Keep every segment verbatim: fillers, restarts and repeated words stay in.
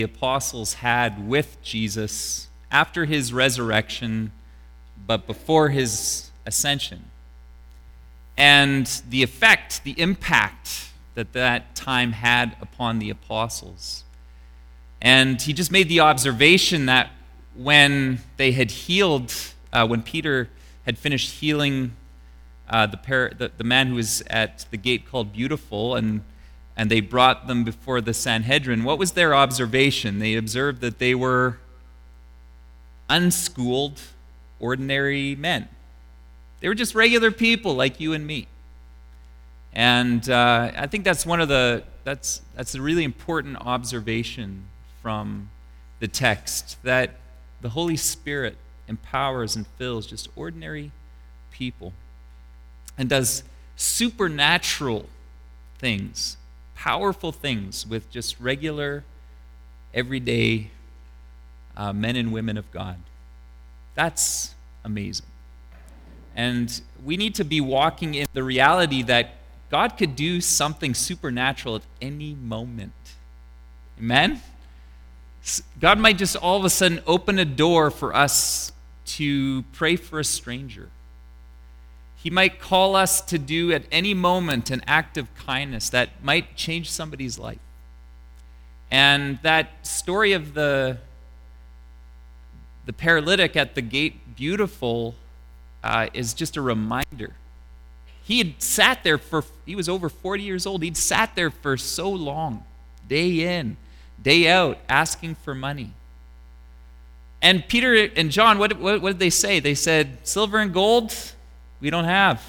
the apostles had with Jesus after his resurrection, but before his ascension. And the effect, the impact that that time had upon the apostles. And he just made the observation that when they had healed, uh, when Peter had finished healing uh, the, par- the the man who was at the gate called Beautiful, and and they brought them before the Sanhedrin, what was their observation? They observed that they were unschooled, ordinary men. They were just regular people like you and me. And uh, I think that's one of the, that's, that's a really important observation from the text, that the Holy Spirit empowers and fills just ordinary people and does supernatural things, powerful things with just regular, everyday uh, men and women of God. That's amazing. And we need to be walking in the reality that God could do something supernatural at any moment. Amen? God might just all of a sudden open a door for us to pray for a stranger. He might call us to do at any moment an act of kindness that might change somebody's life. And that story of the, the paralytic at the gate Beautiful uh, is just a reminder. He had sat there for, he was over forty years old. He'd sat there for so long, day in, day out, asking for money. And Peter and John, what, what, what did they say? They said, silver and gold, we don't have.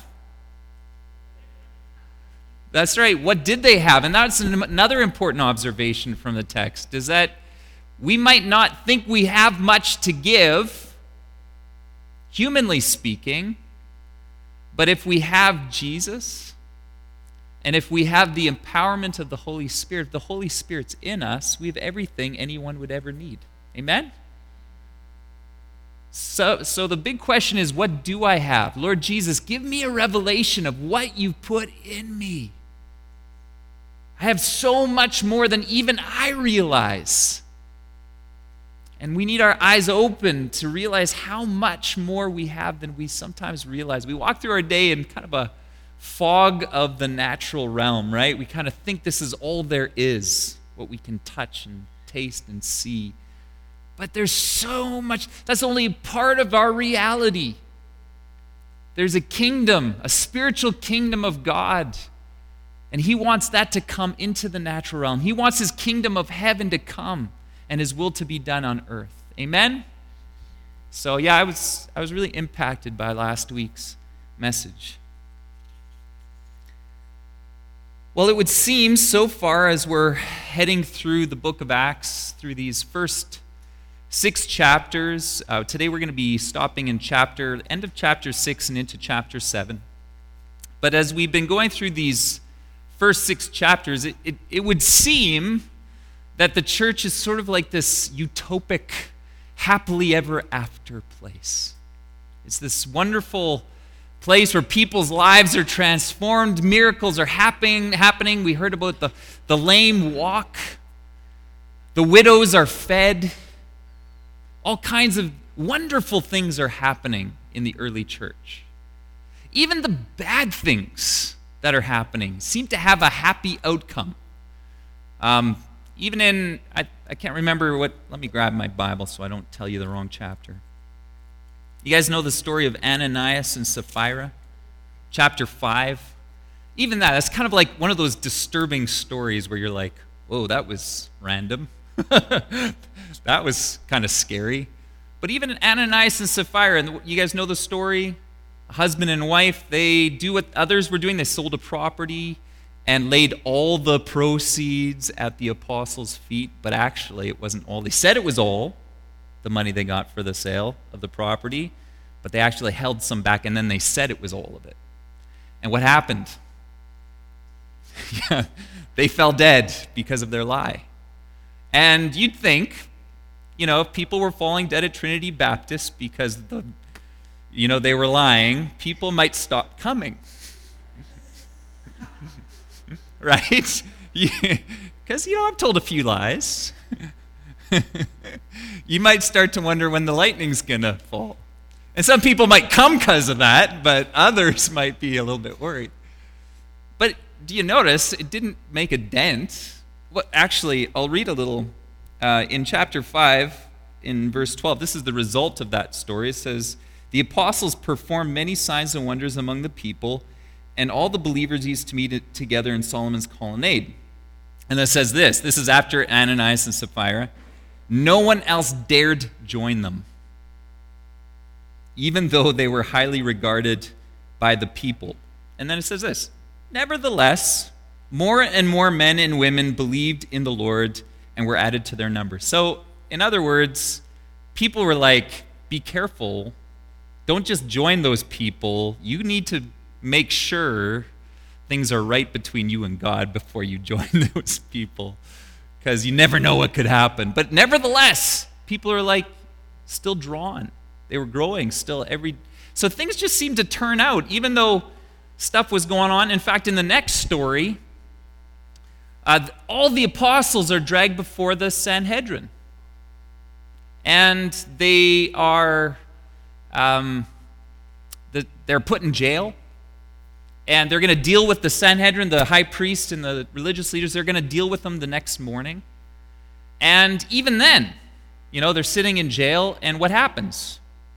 That's right. What did they have? And that's another important observation from the text, is that we might not think we have much to give, humanly speaking, but if we have Jesus, and if we have the empowerment of the Holy Spirit, if the Holy Spirit's in us, we have everything anyone would ever need. Amen? So, so the big question is, what do I have? Lord Jesus, give me a revelation of what you put in me. I have so much more than even I realize. And we need our eyes open to realize how much more we have than we sometimes realize. We walk through our day in kind of a fog of the natural realm, right? We kind of think this is all there is, what we can touch and taste and see. But there's so much. That's only part of our reality. There's a kingdom, a spiritual kingdom of God. And he wants that to come into the natural realm. He wants his kingdom of heaven to come and his will to be done on earth. Amen? So yeah, I was I was really impacted by last week's message. Well, it would seem so far as we're heading through the book of Acts, through these first six chapters. Uh, today we're going to be stopping in chapter, end of chapter six and into chapter seven. But as we've been going through these first six chapters, it, it, it would seem that the church is sort of like this utopic, happily ever after place. It's this wonderful place where people's lives are transformed, miracles are happening. happening. We heard about the, the lame walk, the widows are fed. All kinds of wonderful things are happening in the early church. Even the bad things that are happening seem to have a happy outcome. Um, even in, I, I can't remember what, let me grab my Bible so I don't tell you the wrong chapter. You guys know the story of Ananias and Sapphira? Chapter five. Even that, that's kind of like one of those disturbing stories where you're like, whoa, that was random. That was kind of scary. But even Ananias and Sapphira, and you guys know the story? Husband and wife, they do what others were doing. They sold a property and laid all the proceeds at the apostles' feet. But actually, it wasn't all. They said it was all, the money they got for the sale of the property. But they actually held some back, and then they said it was all of it. And what happened? Yeah, they fell dead because of their lie. And you'd think, you know, if people were falling dead at Trinity Baptist because the, you know, they were lying, people might stop coming. Right? Because, you know, I've told a few lies. you might start to wonder when the lightning's going to fall. And some people might come because of that, but others might be a little bit worried. But do you notice it didn't make a dent? Well, actually, I'll read a little. Uh, in chapter five, in verse twelve, this is the result of that story. It says, the apostles performed many signs and wonders among the people, and all the believers used to meet together in Solomon's colonnade. And it says this, this is after Ananias and Sapphira. No one else dared join them, even though they were highly regarded by the people. And then it says this, nevertheless, more and more men and women believed in the Lord and were added to their number. So, in other words, people were like, be careful. Don't just join those people. You need to make sure things are right between you and God before you join those people, because you never know what could happen. But nevertheless, people are like still drawn. They were growing still every... So things just seemed to turn out, even though stuff was going on. In fact, in the next story, uh, all the apostles are dragged before the Sanhedrin. And they are... Um, the, they're put in jail. And they're going to deal with the Sanhedrin, the high priest and the religious leaders. They're going to deal with them the next morning. And even then, you know, they're sitting in jail, and what happens?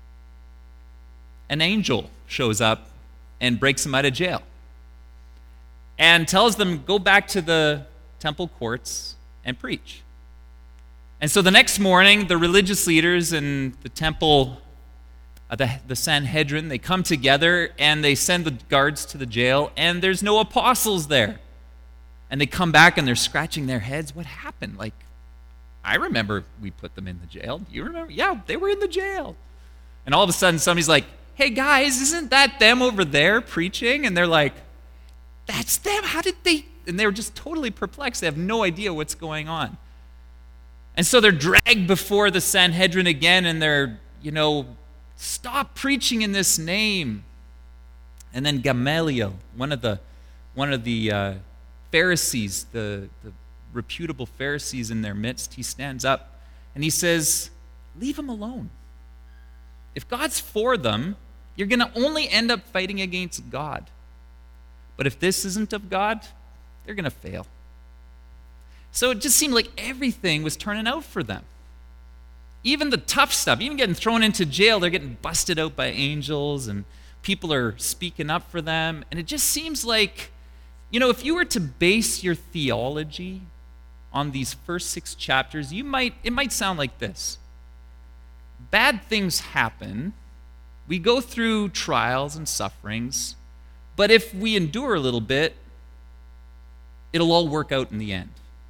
An angel shows up and breaks them out of jail and tells them, go back to the temple courts and preach. And so the next morning, the religious leaders and the temple Uh, the, the Sanhedrin, they come together and they send the guards to the jail, and there's no apostles there. And they come back and they're scratching their heads. What happened? Like, I remember we put them in the jail. Do you remember? Yeah, they were in the jail. And all of a sudden somebody's like, hey guys, isn't that them over there preaching? And they're like, that's them? How did they? And they were just totally perplexed. They have no idea what's going on. And so they're dragged before the Sanhedrin again, and they're, you know, stop preaching in this name. And then Gamaliel, one of the one of the uh, Pharisees, the, the reputable Pharisees in their midst, he stands up and he says, leave them alone. If God's for them, you're going to only end up fighting against God. But if this isn't of God, they're going to fail. So it just seemed like everything was turning out for them. Even the tough stuff, even getting thrown into jail, they're getting busted out by angels, and people are speaking up for them. And it just seems like, you know, if you were to base your theology on these first six chapters, you might it might sound like this. Bad things happen. We go through trials and sufferings, but if we endure a little bit, it'll all work out in the end.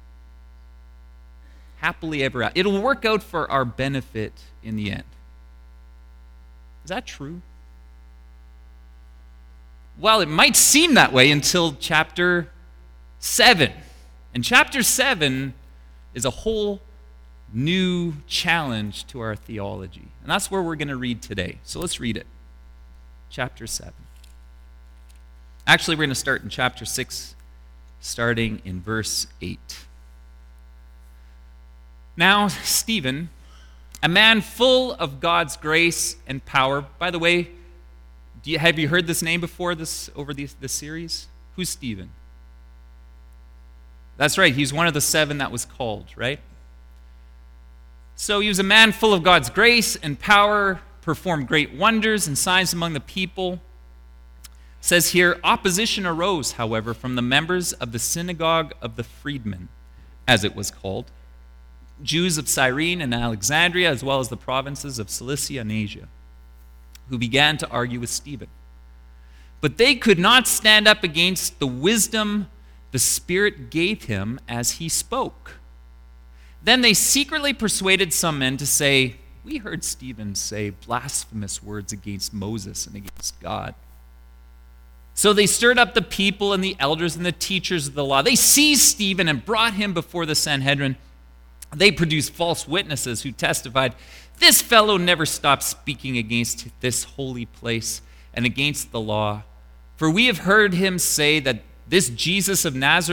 Happily ever after. It'll work out for our benefit in the end. Is that true? Well, it might seem that way until chapter seven. And chapter seven is a whole new challenge to our theology. And that's where we're going to read today. So let's read it. Chapter seven. Actually, we're going to start in chapter six, starting in verse eight. Now, Stephen, a man full of God's grace and power. By the way, do you, have you heard this name before this over this, this series? Who's Stephen? That's right, he's one of the seven that was called, right? So he was a man full of God's grace and power, performed great wonders and signs among the people. It says here, opposition arose, however, from the members of the synagogue of the freedmen, as it was called, Jews of Cyrene and Alexandria, as well as the provinces of Cilicia and Asia, who began to argue with Stephen. But they could not stand up against the wisdom the Spirit gave him as he spoke. Then they secretly persuaded some men to say, we heard Stephen say blasphemous words against Moses and against God. So they stirred up the people and the elders and the teachers of the law. They seized Stephen and brought him before the Sanhedrin. They produced false witnesses who testified, this fellow never stopped speaking against this holy place and against the law. For we have heard him say that this Jesus of Nazareth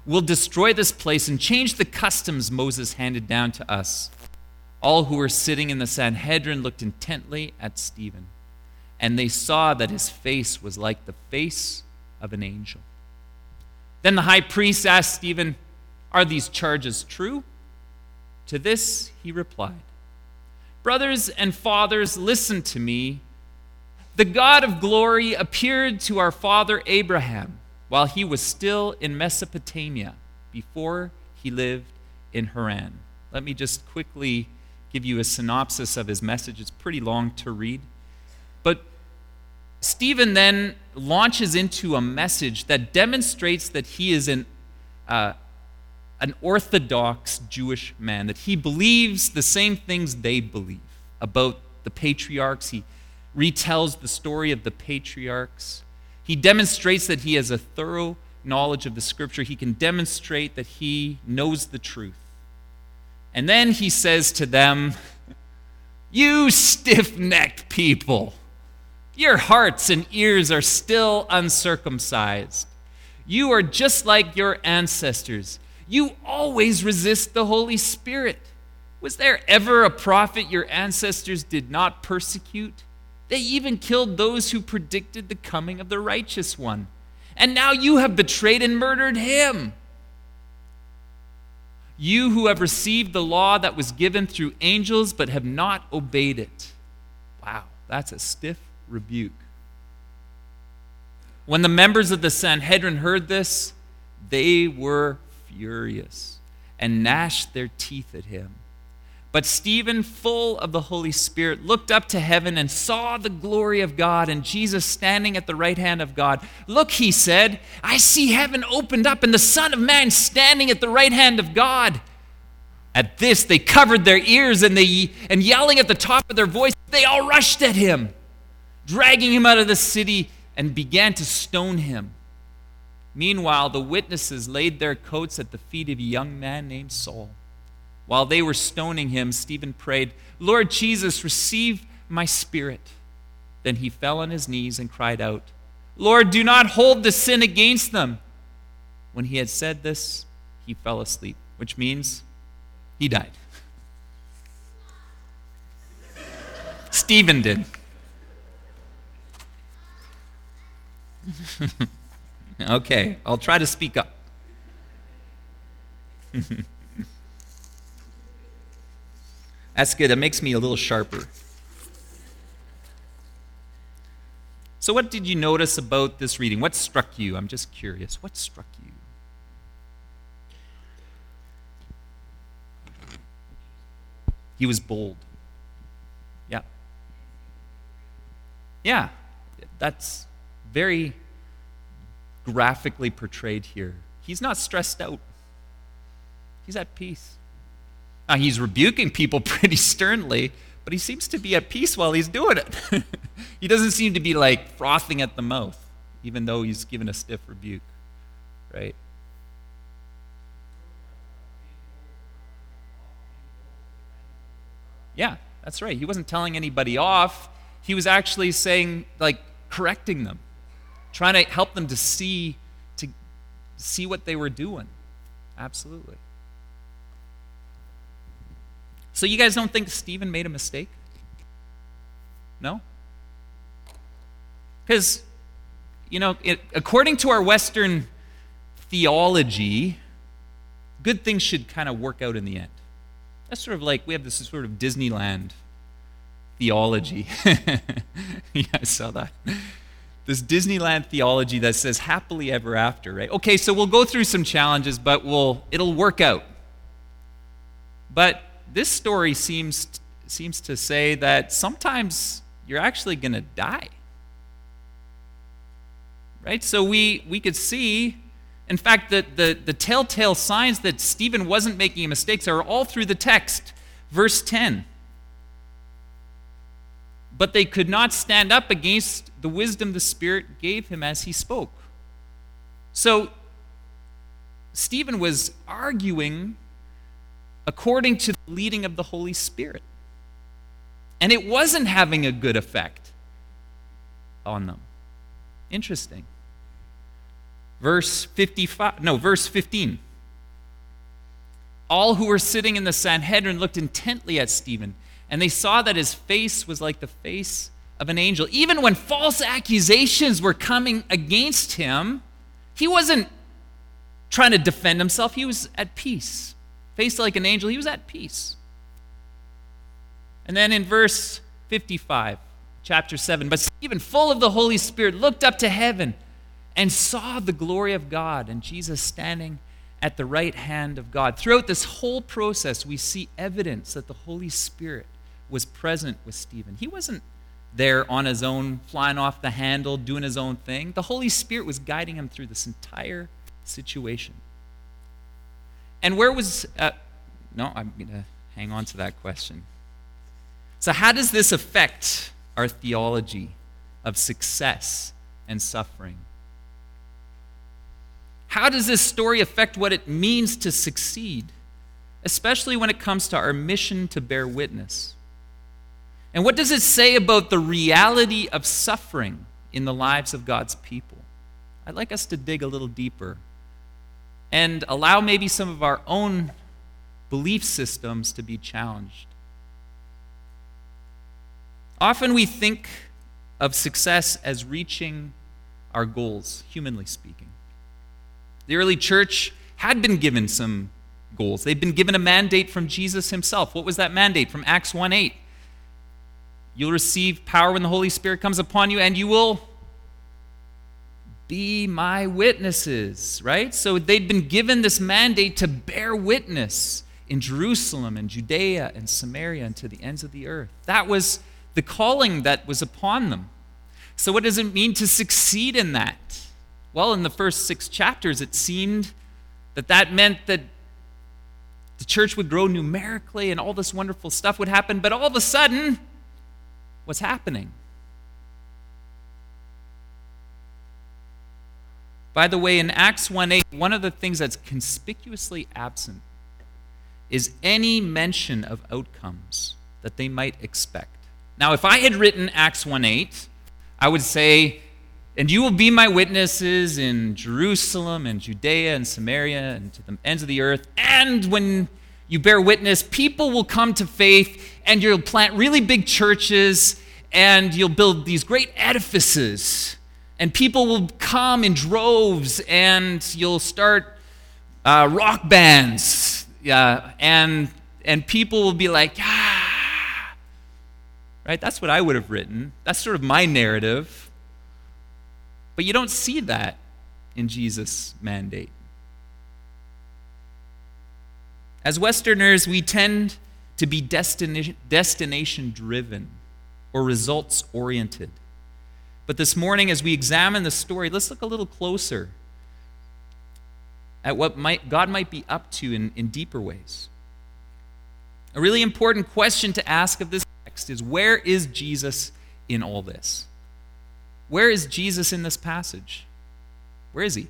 We'll destroy this place and change the customs Moses handed down to us." All who were sitting in the Sanhedrin looked intently at Stephen, and they saw that his face was like the face of an angel. Then the high priest asked Stephen, "Are these charges true?" To this he replied, "Brothers and fathers, listen to me. The God of glory appeared to our father Abraham while he was still in Mesopotamia, before he lived in Haran." Let me just quickly give you a synopsis of his message. It's pretty long to read. But Stephen then launches into a message that demonstrates that he is an, uh, an orthodox Jewish man, that he believes the same things they believe about the patriarchs. He retells the story of the patriarchs. He demonstrates that he has a thorough knowledge of the scripture. He can demonstrate that he knows the truth. And then he says to them, "You stiff-necked people, your hearts and ears are still uncircumcised. You are just like your ancestors. You always resist the Holy Spirit. Was there ever a prophet your ancestors did not persecute? They even killed those who predicted the coming of the righteous one. And now you have betrayed and murdered him. You who have received the law that was given through angels but have not obeyed it." Wow, that's a stiff rebuke. When the members of the Sanhedrin heard this, they were furious and gnashed their teeth at him. But Stephen, full of the Holy Spirit, looked up to heaven and saw the glory of God and Jesus standing at the right hand of God. "Look," he said, "I see heaven opened up and the Son of Man standing at the right hand of God." At this, they covered their ears and, they, and yelling at the top of their voice, they all rushed at him, dragging him out of the city, and began to stone him. Meanwhile, the witnesses laid their coats at the feet of a young man named Saul. While they were stoning him, Stephen prayed, "Lord Jesus, receive my spirit." Then he fell on his knees and cried out, "Lord, do not hold the sin against them." When he had said this, he fell asleep, which means he died. Stephen did. Okay, I'll try to speak up. That's good. That makes me a little sharper. So what did you notice about this reading? What struck you? I'm just curious. What struck you? He was bold. Yeah. Yeah. That's very graphically portrayed here. He's not stressed out. He's at peace. Now, he's rebuking people pretty sternly, but he seems to be at peace while he's doing it. He doesn't seem to be like frothing at the mouth, even though he's given a stiff rebuke, right? Yeah, that's right. He wasn't telling anybody off. He was actually saying, like, correcting them, trying to help them to see, to see what they were doing. Absolutely. So you guys don't think Stephen made a mistake? No? Because, you know, it, according to our Western theology, good things should kind of work out in the end. That's sort of like, we have this sort of Disneyland theology. Yeah, I saw that. This Disneyland theology that says happily ever after, right? Okay, so we'll go through some challenges, but we'll it'll work out. But this story seems seems to say that sometimes you're actually going to die. Right? So we we could see, in fact, the, the, the telltale signs that Stephen wasn't making mistakes are all through the text. Verse ten. But they could not stand up against the wisdom the Spirit gave him as he spoke. So Stephen was arguing according to the leading of the Holy Spirit. And it wasn't having a good effect on them. Interesting. Verse fifty-five, no, verse fifteen. All who were sitting in the Sanhedrin looked intently at Stephen, and they saw that his face was like the face of an angel. Even when false accusations were coming against him, he wasn't trying to defend himself. He was at peace. Faced like an angel, he was at peace. And then in verse fifty-five, chapter seven, but Stephen, full of the Holy Spirit, looked up to heaven and saw the glory of God and Jesus standing at the right hand of God. Throughout this whole process, we see evidence that the Holy Spirit was present with Stephen. He wasn't there on his own, flying off the handle, doing his own thing. The Holy Spirit was guiding him through this entire situation. And where was, uh, no, I'm going to hang on to that question. So how does this affect our theology of success and suffering? How does this story affect what it means to succeed, especially when it comes to our mission to bear witness? And what does it say about the reality of suffering in the lives of God's people? I'd like us to dig a little deeper and allow maybe some of our own belief systems to be challenged. Often we think of success as reaching our goals, humanly speaking. The early church had been given some goals. They'd been given a mandate from Jesus himself. What was that mandate? From Acts one eight. You'll receive power when the Holy Spirit comes upon you, and you will be my witnesses, right? So they'd been given this mandate to bear witness in Jerusalem and Judea and Samaria and to the ends of the earth. That was the calling that was upon them. So what does it mean to succeed in that? Well, in the first six chapters, it seemed that that meant that the church would grow numerically and all this wonderful stuff would happen. But all of a sudden, what's happening? By the way, in Acts one eight, one of the things that's conspicuously absent is any mention of outcomes that they might expect. Now, if I had written Acts one eight, I would say, and you will be my witnesses in Jerusalem and Judea and Samaria and to the ends of the earth. And when you bear witness, people will come to faith, and you'll plant really big churches, and you'll build these great edifices, and people will come in droves, and you'll start uh, rock bands, yeah, and and people will be like, ah, right? That's what I would have written. That's sort of my narrative. But you don't see that in Jesus' mandate. As Westerners, we tend to be destination, destination-driven or results-oriented. But this morning, as we examine the story, let's look a little closer at what might, God might be up to in, in deeper ways. A really important question to ask of this text is, where is Jesus in all this? Where is Jesus in this passage? Where is he?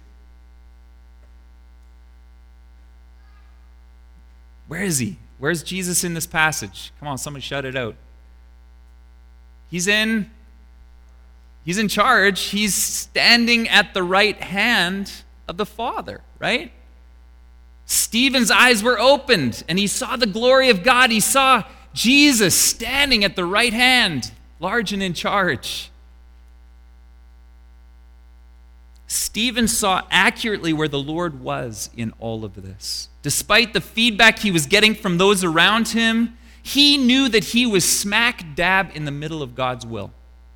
Where is he? Where's Jesus in this passage? Come on, somebody shout it out. He's in, he's in charge. He's standing at the right hand of the Father, right? Stephen's eyes were opened, and he saw the glory of God. He saw Jesus standing at the right hand, large and in charge. Stephen saw accurately where the Lord was in all of this. Despite the feedback he was getting from those around him, he knew that he was smack dab in the middle of God's will.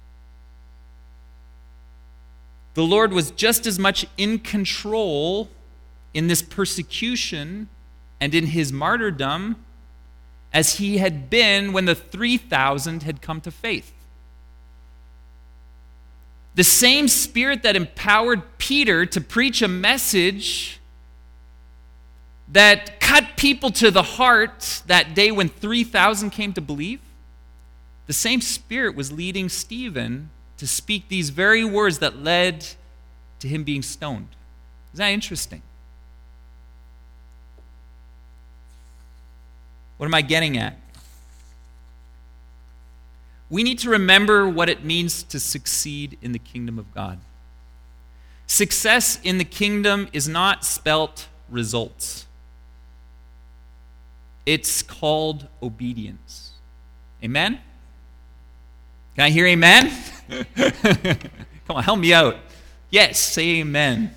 The Lord was just as much in control in this persecution and in his martyrdom as he had been when the three thousand had come to faith. The same Spirit that empowered Peter to preach a message that cut people to the heart that day when three thousand came to believe, the same Spirit was leading Stephen to speak these very words that led to him being stoned. Isn't that interesting? What am I getting at? We need to remember what it means to succeed in the kingdom of God. Success in the kingdom is not spelt results. It's called obedience. Amen? Can I hear amen? Come on, help me out. Yes, say amen.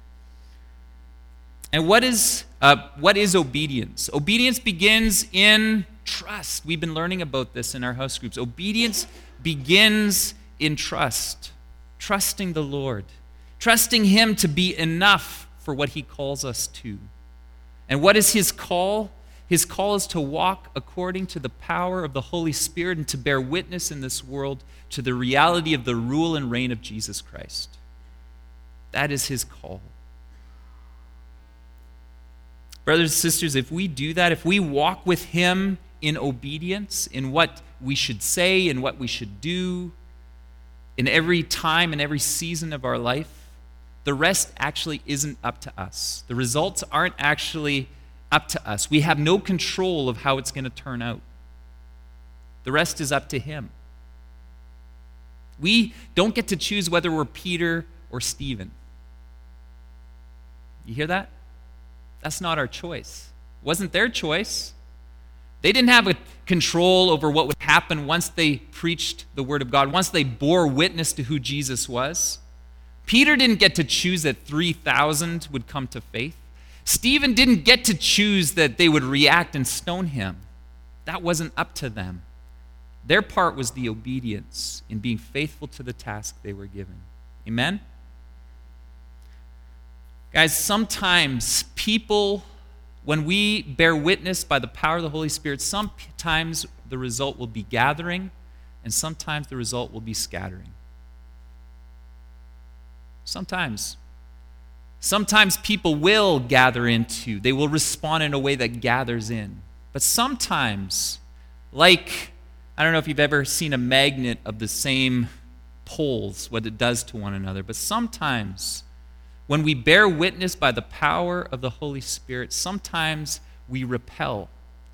And what is uh, what is obedience? Obedience begins in trust. We've been learning about this in our house groups. Obedience begins in trust. Trusting the Lord. Trusting Him to be enough for what He calls us to. And what is His call? His call is to walk according to the power of the Holy Spirit and to bear witness in this world to the reality of the rule and reign of Jesus Christ. That is His call. Brothers and sisters, if we do that, if we walk with Him in obedience, in what we should say and what we should do, in every time and every season of our life, the rest actually isn't up to us. The results aren't actually up to us. We have no control of how it's going to turn out. The rest is up to Him. We don't get to choose whether we're Peter or Stephen. You hear that? That's not our choice. It wasn't their choice. They didn't have a control over what would happen once they preached the Word of God, once they bore witness to who Jesus was. Peter didn't get to choose that three thousand would come to faith. Stephen didn't get to choose that they would react and stone him. That wasn't up to them. Their part was the obedience in being faithful to the task they were given. Amen? Guys, sometimes people, when we bear witness by the power of the Holy Spirit, sometimes the result will be gathering, and sometimes the result will be scattering. Sometimes. Sometimes people will gather into, they will respond in a way that gathers in. But sometimes, like, I don't know if you've ever seen a magnet of the same poles, what it does to one another, but sometimes when we bear witness by the power of the Holy Spirit, sometimes we repel.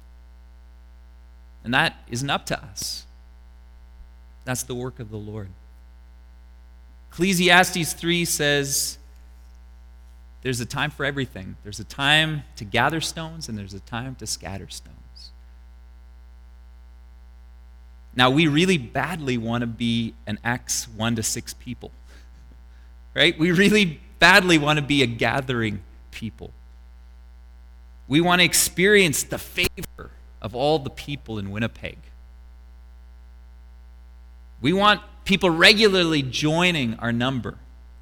And that isn't up to us. That's the work of the Lord. Ecclesiastes three says, there's a time for everything. There's a time to gather stones, and there's a time to scatter stones. Now, we really badly want to be an Acts one to six people, right? We really badly want to be a gathering people. We want to experience the favor of all the people in Winnipeg. We want people regularly joining our number.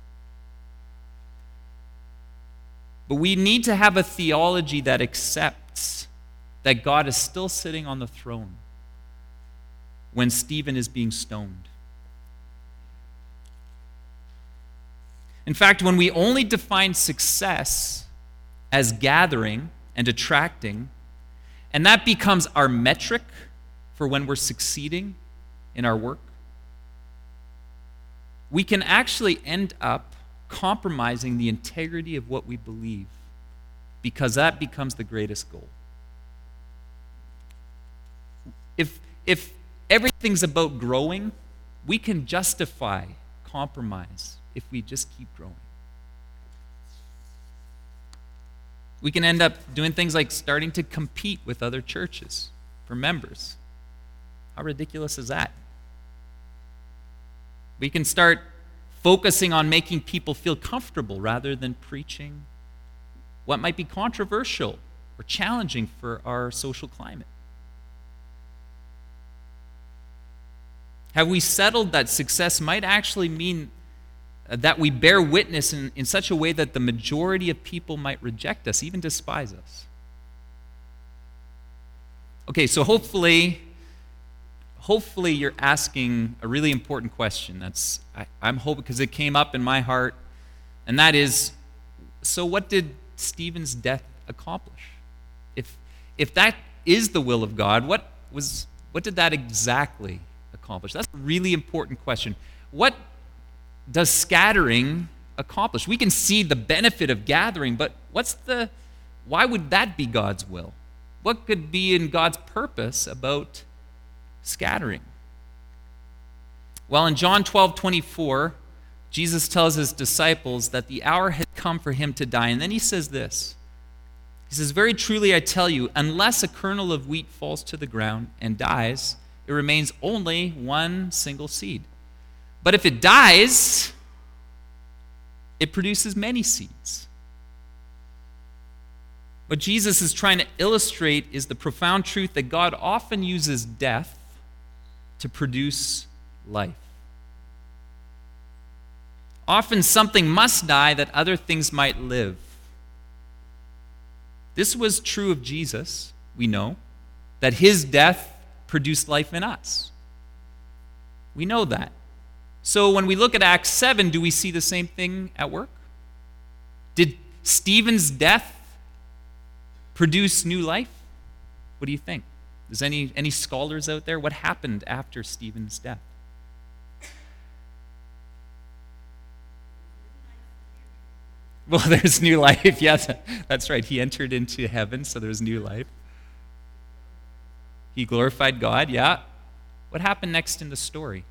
But we need to have a theology that accepts that God is still sitting on the throne when Stephen is being stoned. In fact, when we only define success as gathering and attracting, and that becomes our metric for when we're succeeding in our work, we can actually end up compromising the integrity of what we believe, because that becomes the greatest goal. If, if everything's about growing, we can justify compromise if we just keep growing. We can end up doing things like starting to compete with other churches for members. How ridiculous is that? We can start focusing on making people feel comfortable rather than preaching what might be controversial or challenging for our social climate. Have we settled that success might actually mean that we bear witness in, in such a way that the majority of people might reject us, even despise us? Okay, so hopefully, hopefully you're asking a really important question. That's I, I'm hoping, because it came up in my heart, and that is, so what did Stephen's death accomplish? If if that is the will of God, what was what did that exactly accomplish? That's a really important question. What does scattering accomplish? We can see the benefit of gathering, but what's the why would that be God's will? What could be in God's purpose about scattering? Well, in John twelve twenty-four, Jesus tells his disciples that the hour had come for him to die. And then he says this. He says, "Very truly I tell you, unless a kernel of wheat falls to the ground and dies, it remains only one single seed. But if it dies, it produces many seeds." What Jesus is trying to illustrate is the profound truth that God often uses death to produce life. Often something must die that other things might live. This was true of Jesus, we know, that his death produced life in us. We know that. So when we look at Acts seven, do we see the same thing at work? Did Stephen's death produce new life? What do you think? Is any, any scholars out there? What happened after Stephen's death? Well, there's new life. Yes, that's right. He entered into heaven, so there's new life. He glorified God, yeah. What happened next in the story?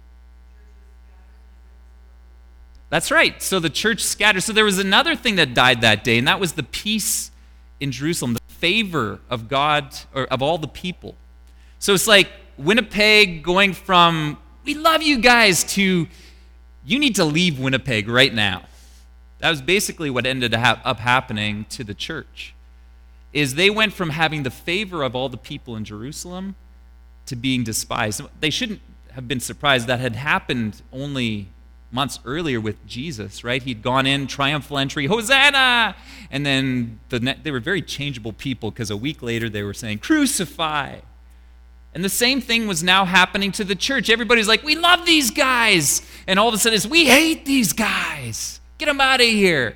That's right. So the church scattered. So there was another thing that died that day, and that was the peace in Jerusalem, the favor of God, or of all the people. So it's like Winnipeg going from, "We love you guys," to, "You need to leave Winnipeg right now." That was basically what ended up happening to the church, is they went from having the favor of all the people in Jerusalem to being despised. They shouldn't have been surprised. That had happened only months earlier with Jesus, right? He'd gone in, triumphal entry, "Hosanna!" And then the ne- they were very changeable people, because a week later they were saying, "Crucify!" And the same thing was now happening to the church. Everybody's like, "We love these guys." And all of a sudden it's, "We hate these guys. Get them out of here."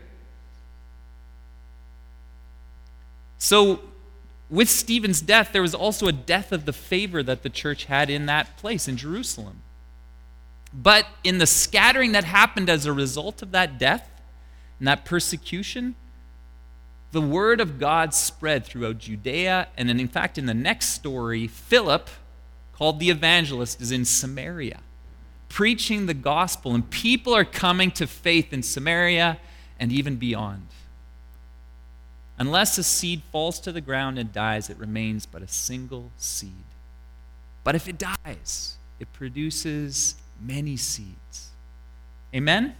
So with Stephen's death, there was also a death of the favor that the church had in that place, in Jerusalem. But in the scattering that happened as a result of that death and that persecution, the word of God spread throughout Judea. And then, in fact, in the next story, Philip, called the evangelist, is in Samaria, preaching the gospel, and people are coming to faith in Samaria and even beyond. Unless a seed falls to the ground and dies, it remains but a single seed. But if it dies, it produces many seeds. Amen?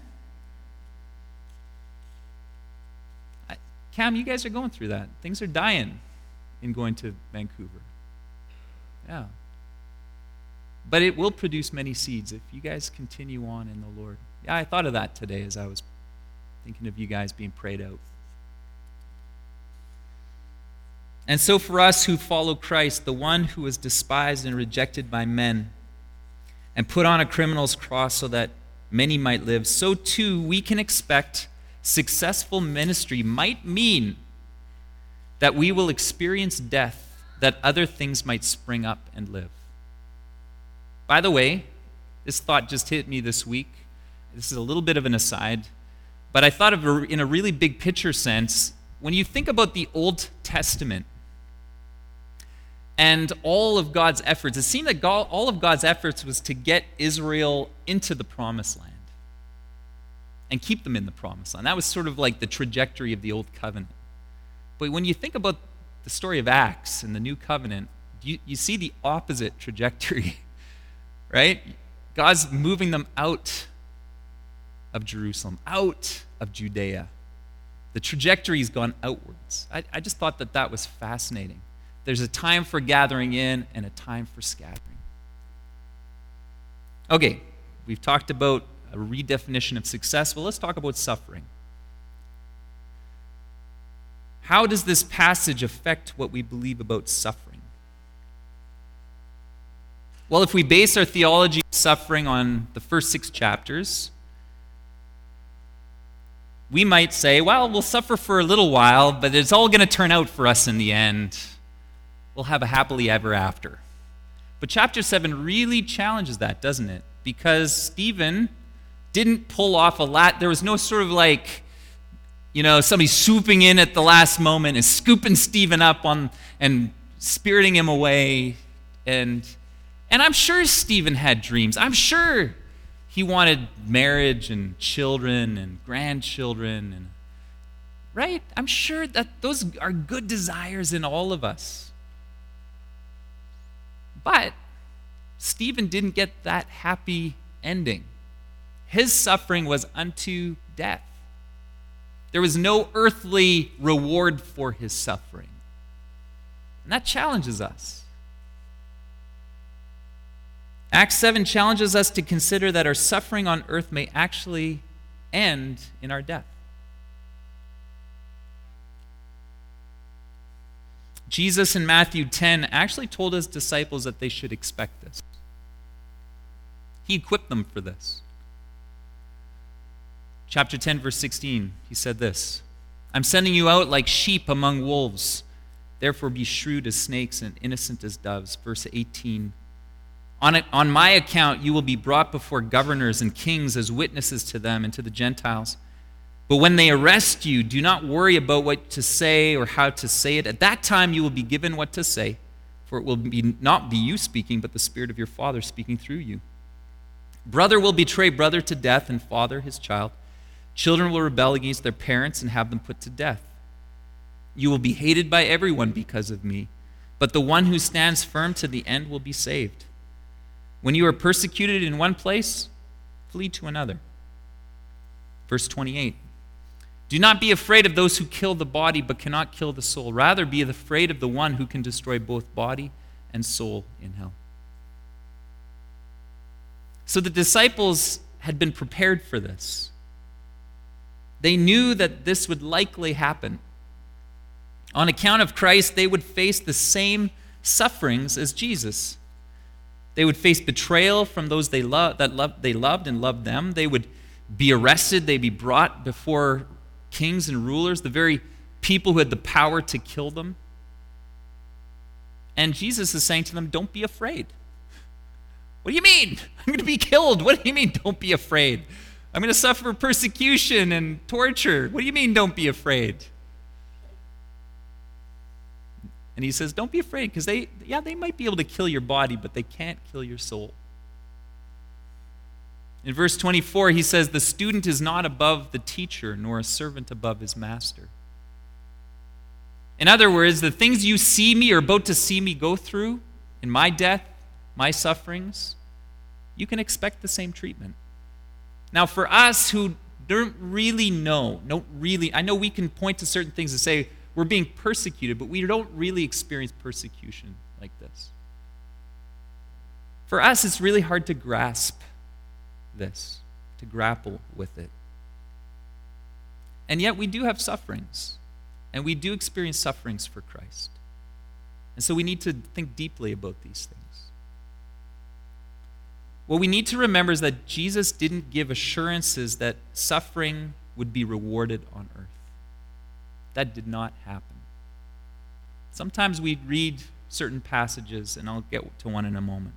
I, Cam, you guys are going through that. Things are dying in going to Vancouver. Yeah. But it will produce many seeds if you guys continue on in the Lord. Yeah, I thought of that today as I was thinking of you guys being prayed out. And so for us who follow Christ, the one who was despised and rejected by men and put on a criminal's cross so that many might live, so too we can expect successful ministry might mean that we will experience death, that other things might spring up and live. By the way, this thought just hit me this week. This is a little bit of an aside, but I thought of it in a really big picture sense. When you think about the Old Testament and all of God's efforts, it seemed that God, all of God's efforts was to get Israel into the promised land and keep them in the promised land. That was sort of like the trajectory of the Old Covenant. But when you think about the story of Acts and the New Covenant, you, you see the opposite trajectory. Right? God's moving them out of Jerusalem, out of Judea. The trajectory's gone outwards. I, I just thought that that was fascinating. There's a time for gathering in and a time for scattering. Okay, we've talked about a redefinition of success. Well, let's talk about suffering. How does this passage affect what we believe about suffering? Well, if we base our theology of suffering on the first six chapters, we might say, well, we'll suffer for a little while, but it's all going to turn out for us in the end. We'll have a happily ever after. But chapter seven really challenges that, doesn't it? Because Stephen didn't pull off a lot. There was no sort of like, you know, somebody swooping in at the last moment and scooping Stephen up on and spiriting him away. And And I'm sure Stephen had dreams. I'm sure He wanted marriage and children and grandchildren, and right? I'm sure that those are good desires in all of us. But Stephen didn't get that happy ending. His suffering was unto death. There was no earthly reward for his suffering. And that challenges us. Acts seven challenges us to consider that our suffering on earth may actually end in our death. Jesus in Matthew ten actually told his disciples that they should expect this. He equipped them for this. Chapter ten, verse sixteen, he said this, I'm sending you out like sheep among wolves. Therefore be shrewd as snakes and innocent as doves. Verse eighteen, on, it, on my account you will be brought before governors and kings as witnesses to them and to the Gentiles. But when they arrest you, do not worry about what to say or how to say it. At that time you will be given what to say, for it will be not be you speaking, but the Spirit of your Father speaking through you. Brother will betray brother to death, and father his child. Children will rebel against their parents and have them put to death. You will be hated by everyone because of me, but the one who stands firm to the end will be saved. When you are persecuted in one place, flee to another. Verse twenty-eight. Do not be afraid of those who kill the body but cannot kill the soul. Rather, be afraid of the one who can destroy both body and soul in hell. So the disciples had been prepared for this. They knew that this would likely happen. On account of Christ, they would face the same sufferings as Jesus. They would face betrayal from those they loved, that loved, they loved and loved them. They would be arrested. They'd be brought before kings and rulers, the very people who had the power to kill them. And Jesus is saying to them, don't be afraid. What do you mean? I'm going to be killed. What do you mean, don't be afraid? I'm going to suffer persecution and torture. What do you mean, don't be afraid? And he says, don't be afraid, because they, yeah, they might be able to kill your body, but they can't kill your soul. In verse twenty-four, he says, the student is not above the teacher, nor a servant above his master. In other words, the things you see me or about to see me go through in my death, my sufferings, you can expect the same treatment. Now, for us who don't really know, don't really, I know we can point to certain things and say we're being persecuted, but we don't really experience persecution like this. For us, it's really hard to grasp this, to grapple with it. And yet we do have sufferings, and we do experience sufferings for Christ. And so we need to think deeply about these things. What we need to remember is that Jesus didn't give assurances that suffering would be rewarded on earth. That did not happen. Sometimes we read certain passages, and I'll get to one in a moment.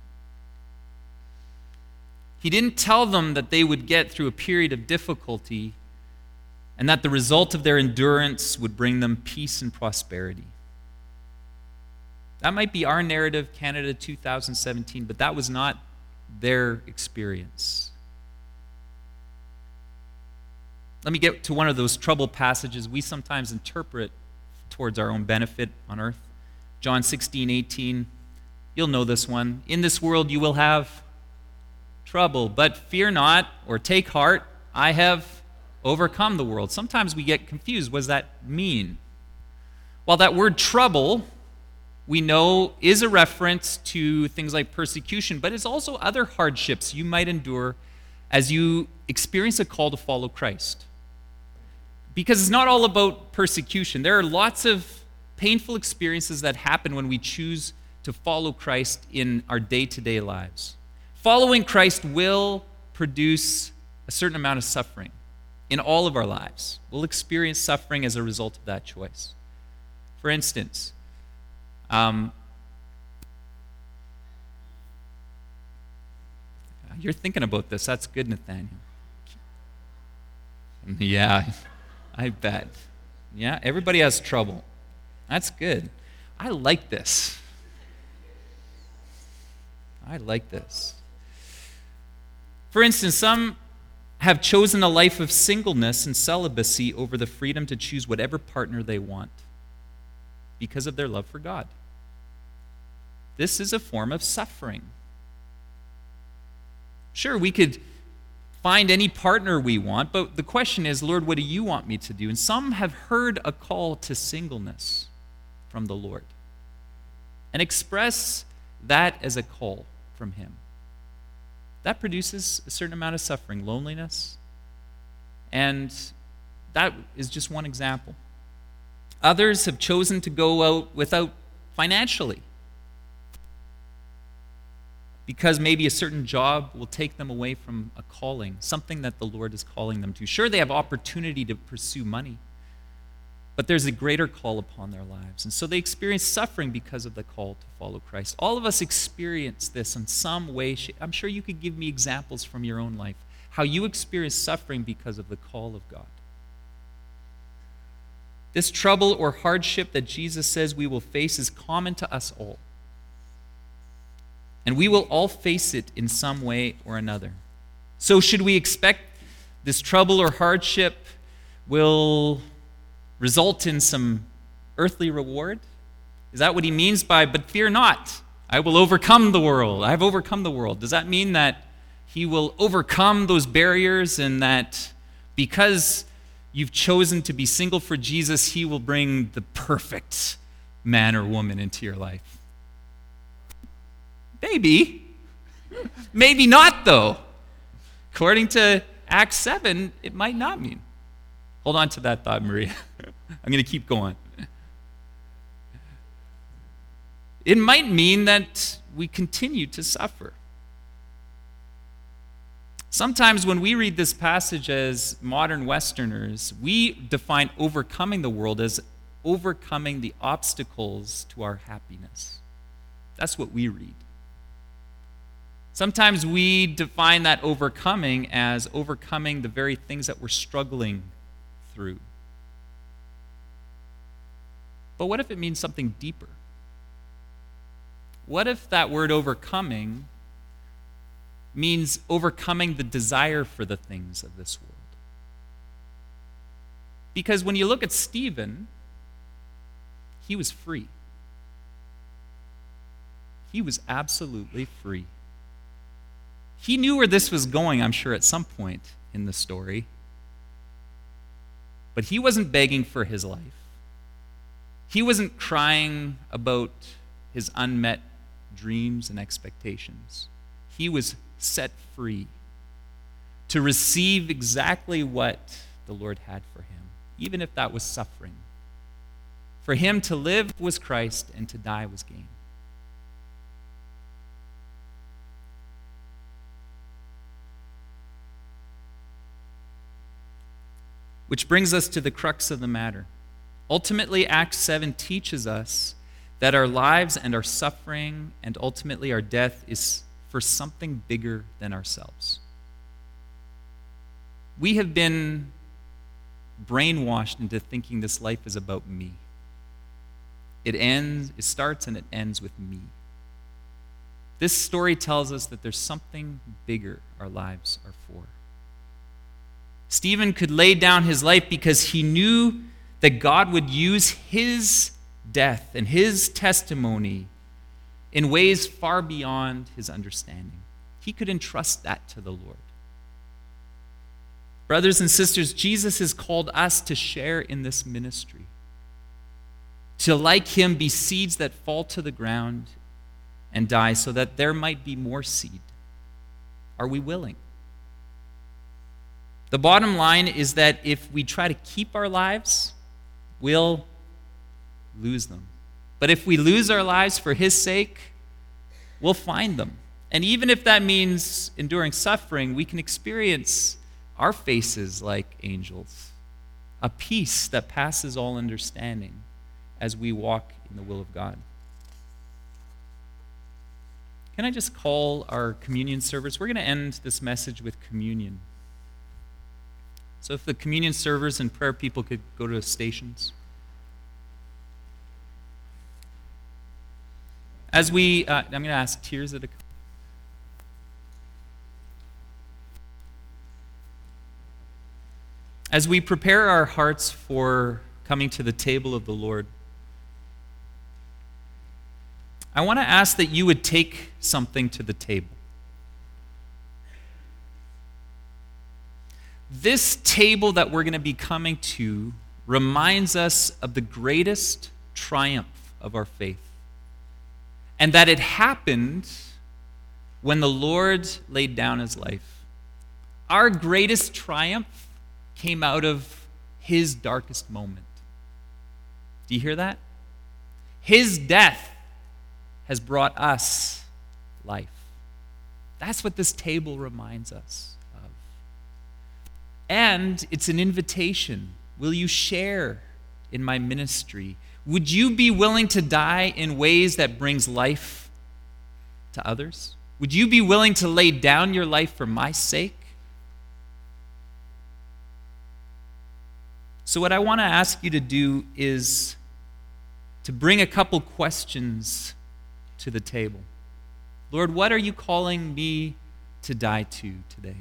He didn't tell them that they would get through a period of difficulty and that the result of their endurance would bring them peace and prosperity. That might be our narrative, Canada two thousand seventeen, but that was not their experience. Let me get to one of those trouble passages we sometimes interpret towards our own benefit on earth. John sixteen eighteen. You'll know this one. In this world you will have trouble, but fear not, or take heart, I have overcome the world. Sometimes we get confused. What does that mean? Well, that word trouble, we know, is a reference to things like persecution, but it's also other hardships you might endure as you experience a call to follow Christ. Because it's not all about persecution. There are lots of painful experiences that happen when we choose to follow Christ in our day-to-day lives. Following Christ will produce a certain amount of suffering in all of our lives. We'll experience suffering as a result of that choice. For instance, um, you're thinking about this. That's good, Nathaniel. Yeah, I bet. Yeah, everybody has trouble. That's good. I like this. I like this. For instance, some have chosen a life of singleness and celibacy over the freedom to choose whatever partner they want because of their love for God. This is a form of suffering. Sure, we could find any partner we want, but the question is, Lord, what do you want me to do? And some have heard a call to singleness from the Lord and express that as a call from him. That produces a certain amount of suffering, loneliness, and that is just one example. Others have chosen to go out without financially because maybe a certain job will take them away from a calling, something that the Lord is calling them to. Sure, they have opportunity to pursue money, but there's a greater call upon their lives. And so they experience suffering because of the call to follow Christ. All of us experience this in some way. I'm sure you could give me examples from your own life, how you experience suffering because of the call of God. This trouble or hardship that Jesus says we will face is common to us all. And we will all face it in some way or another. So should we expect this trouble or hardship will result in some earthly reward? Is that what he means by, but fear not, I will overcome the world. I have overcome the world. Does that mean that he will overcome those barriers and that because you've chosen to be single for Jesus, he will bring the perfect man or woman into your life? Maybe. Maybe not, though. According to Acts seven, it might not mean. Hold on to that thought, Maria. I'm going to keep going. It might mean that we continue to suffer. Sometimes when we read this passage as modern Westerners, we define overcoming the world as overcoming the obstacles to our happiness. That's what we read. Sometimes we define that overcoming as overcoming the very things that we're struggling through. But what if it means something deeper? What if that word overcoming means overcoming the desire for the things of this world? Because when you look at Stephen, he was free. He was absolutely free. He knew where this was going, I'm sure, at some point in the story. But he wasn't begging for his life. He wasn't crying about his unmet dreams and expectations. He was set free to receive exactly what the Lord had for him, even if that was suffering. For him to live was Christ and to die was gain. Which brings us to the crux of the matter. Ultimately, Acts seven teaches us that our lives and our suffering and ultimately our death is for something bigger than ourselves. We have been brainwashed into thinking this life is about me. It ends, it starts and it ends with me. This story tells us that there's something bigger our lives are for. Stephen could lay down his life because he knew that God would use his death and his testimony in ways far beyond his understanding. He could entrust that to the Lord. Brothers and sisters, Jesus has called us to share in this ministry, to, like him, be seeds that fall to the ground and die so that there might be more seed. Are we willing? The bottom line is that if we try to keep our lives, we'll lose them. But if we lose our lives for his sake, we'll find them. And even if that means enduring suffering, we can experience our faces like angels, a peace that passes all understanding as we walk in the will of God. Can I just call our communion servers? We're going to end this message with communion. So if the communion servers and prayer people could go to the stations. As we, uh, I'm going to ask Tears to come. As we prepare our hearts for coming to the table of the Lord, I want to ask that you would take something to the table. This table that we're going to be coming to reminds us of the greatest triumph of our faith, and that it happened when the Lord laid down his life. Our greatest triumph came out of his darkest moment. Do you hear that? His death has brought us life. That's what this table reminds us of. And it's an invitation. Will you share in my ministry? Would you be willing to die in ways that brings life to others? Would you be willing to lay down your life for my sake? So what I want to ask you to do is to bring a couple questions to the table. Lord, what are you calling me to die to today?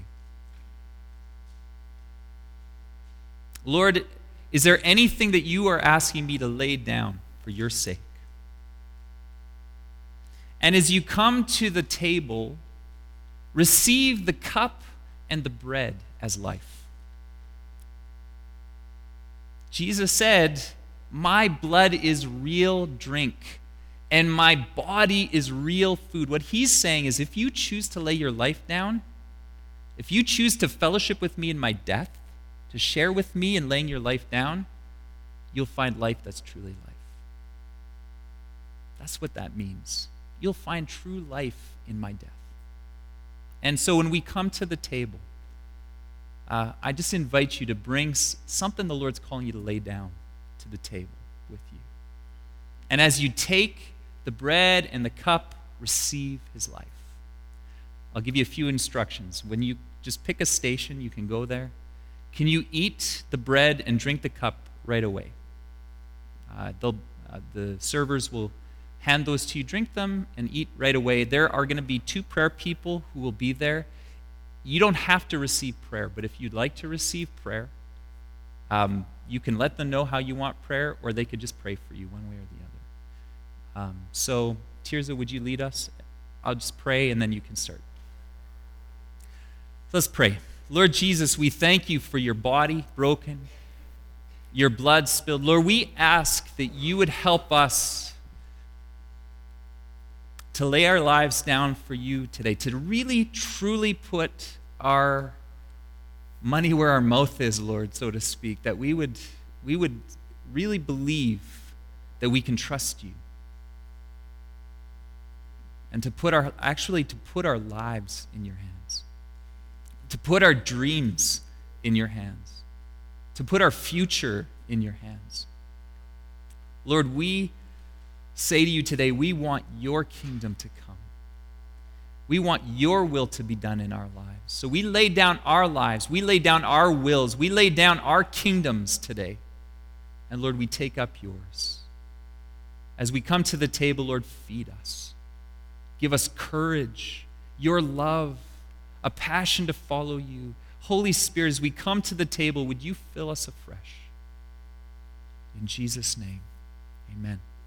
Lord, is there anything that you are asking me to lay down for your sake? And as you come to the table, receive the cup and the bread as life. Jesus said, my blood is real drink, and my body is real food. What he's saying is, if you choose to lay your life down, if you choose to fellowship with me in my death, to share with me in laying your life down, you'll find life that's truly life. That's what that means. You'll find true life in my death. And so when we come to the table, uh, I just invite you to bring something the Lord's calling you to lay down to the table with you. And as you take the bread and the cup, receive his life. I'll give you a few instructions. When you just pick a station, you can go there. Can you eat the bread and drink the cup right away? Uh, they'll, uh, the servers will hand those to you, drink them, and eat right away. There are going to be two prayer people who will be there. You don't have to receive prayer, but if you'd like to receive prayer, um, you can let them know how you want prayer, or they could just pray for you one way or the other. Um, so, Tirza, would you lead us? I'll just pray, and then you can start. Let's pray. Lord Jesus, we thank you for your body broken, your blood spilled. Lord, we ask that you would help us to lay our lives down for you today, to really, truly put our money where our mouth is, Lord, so to speak, that we would, we would really believe that we can trust you. And to put our, actually to put our lives in your hands. To put our dreams in your hands. To put our future in your hands. Lord, we say to you today, we want your kingdom to come. We want your will to be done in our lives. So we lay down our lives. We lay down our wills. We lay down our kingdoms today. And Lord, we take up yours. As we come to the table, Lord, feed us. Give us courage, your love, a passion to follow you. Holy Spirit, as we come to the table, would you fill us afresh? In Jesus' name, amen.